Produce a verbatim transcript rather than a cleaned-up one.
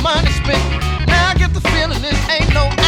money spent. Now I get the feeling this ain't no